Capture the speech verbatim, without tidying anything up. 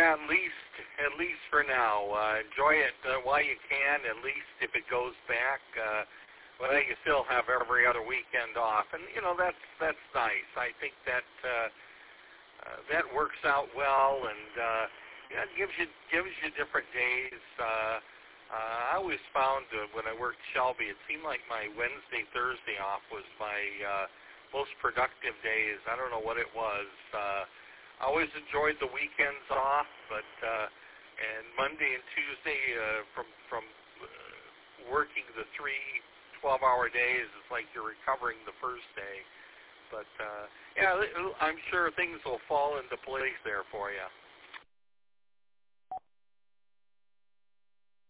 Yeah, at least at least for now. Uh, enjoy it uh, while you can. At least if it goes back, uh, well, you still have every other weekend off, and you know that's that's nice. I think that uh, uh, that works out well, and uh, yeah, it gives you gives you different days. Uh, uh, I always found uh, when I worked Shelby, it seemed like my Wednesday Thursday off was my uh, most productive days. I don't know what it was. Uh, I always enjoyed the weekends off, but uh, and Monday and Tuesday uh, from from uh, working the three twelve-hour days, it's like you're recovering the first day. But uh, yeah, I'm sure things will fall into place there for you.